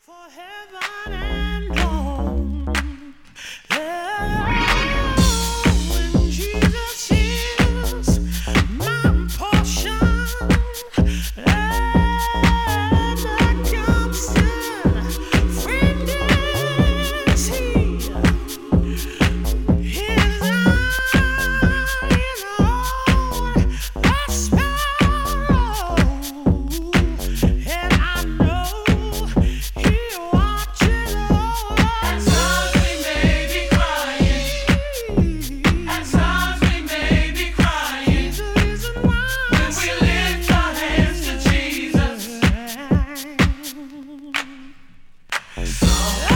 For heaven and home. When Jesus is my portion, and the constant friend is He. His eyes on a sparrow, and I know He watches over us. At times we may be crying. At times we may be crying. He's the reason why when we lift our hands to Jesus.